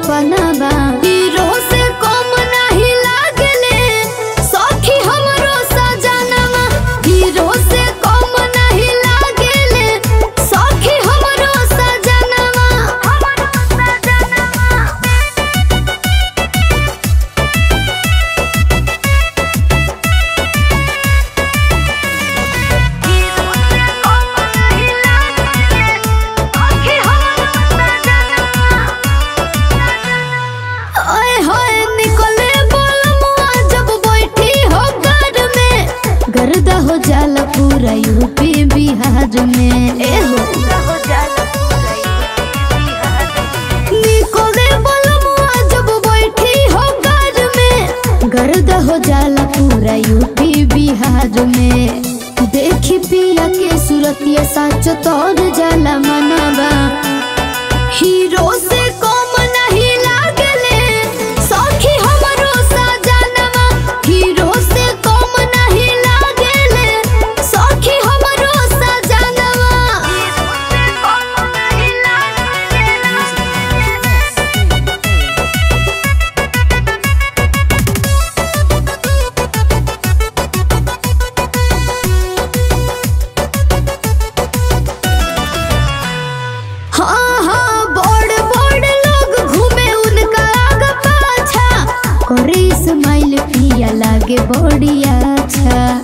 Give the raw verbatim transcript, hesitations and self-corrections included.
सपना बा। हीरो से कम नहीं लागले सखी हमरो सजनवा। हीरो से कम नहीं लागले सखी हमरो सजनवा। ओए होए निकले बोलमुआ जब बैठी हो घर में। गर्दा हो जाला पूरा यूपी बिहार में। ए हो निकले बोलमुआ जब बैठी हो घर में। गर्दा हो जाला पूरा यूपी बिहार में। देखी पिया के सूरतिया साच तोड़ जाला मनवा। हीरो से कम नहीं लागले सखी हमरो सजनवा। हीरो से कम नहीं लागले सखी हमरो सजनवा। हाँ हाँ बड़ बड़ लोग घूमे उनका आगे पाछा। करे स्माइल पिया लागे बड़ी अच्छा।